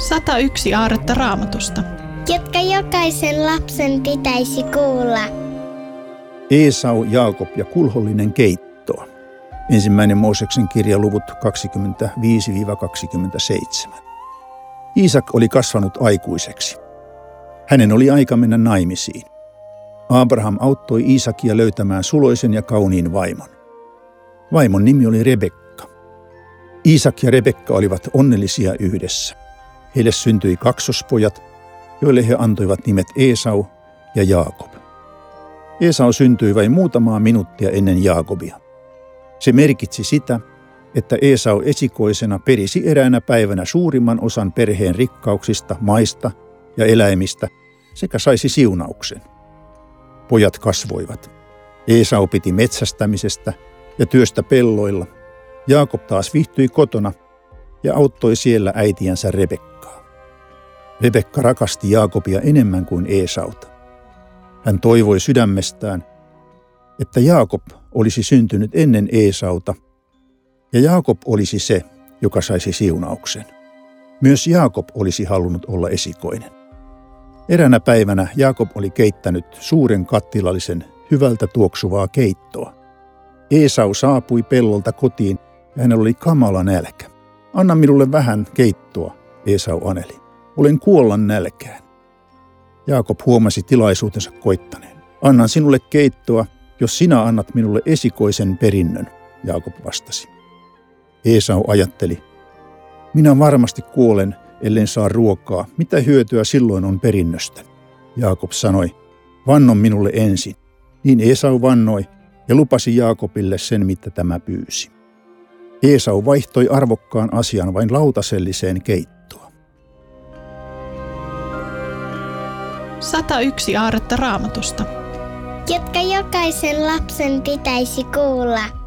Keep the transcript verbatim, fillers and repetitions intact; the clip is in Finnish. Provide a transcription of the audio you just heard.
sata yksi aarretta Raamatusta, jotka jokaisen lapsen pitäisi kuulla. Eesau, Jaakob ja kulhollinen keitto. Ensimmäinen Mooseksen kirja luvut kaksikymmentäviisi kaksikymmentäseitsemän. Iisak oli kasvanut aikuiseksi. Hänen oli aika mennä naimisiin. Abraham auttoi Iisakia löytämään suloisen ja kauniin vaimon. Vaimon nimi oli Rebekka. Iisak ja Rebekka olivat onnellisia yhdessä. Heille syntyi kaksospojat, joille he antoivat nimet Eesau ja Jaakob. Eesau syntyi vain muutamaa minuuttia ennen Jaakobia. Se merkitsi sitä, että Eesau esikoisena perisi eräänä päivänä suurimman osan perheen rikkauksista, maista ja eläimistä sekä saisi siunauksen. Pojat kasvoivat. Eesau piti metsästämisestä ja työstä pelloilla. Jaakob taas viihtyi kotona ja auttoi siellä äitiänsä Rebekkaa. Rebekka rakasti Jaakobia enemmän kuin Eesauta. Hän toivoi sydämestään, että Jaakob olisi syntynyt ennen Eesauta ja Jaakob olisi se, joka saisi siunauksen. Myös Jaakob olisi halunnut olla esikoinen. Eräänä päivänä Jaakob oli keittänyt suuren kattilallisen hyvältä tuoksuvaa keittoa. Eesau saapui pellolta kotiin ja hänellä oli kamala nälkä. Anna minulle vähän keittoa, Eesau aneli. Olen kuollan nälkään. Jaakob huomasi tilaisuutensa koittaneen. Annan sinulle keittoa, jos sinä annat minulle esikoisen perinnön, Jaakob vastasi. Eesau ajatteli, minä varmasti kuolen, ellen saa ruokaa. Mitä hyötyä silloin on perinnöstä? Jaakob sanoi, vannon minulle ensin. Niin Eesau vannoi ja lupasi Jaakobille sen, mitä tämä pyysi. Eesau vaihtoi arvokkaan asian vain lautaselliseen keittoon. sata yksi aarretta Raamatusta, jotka jokaisen lapsen pitäisi kuulla.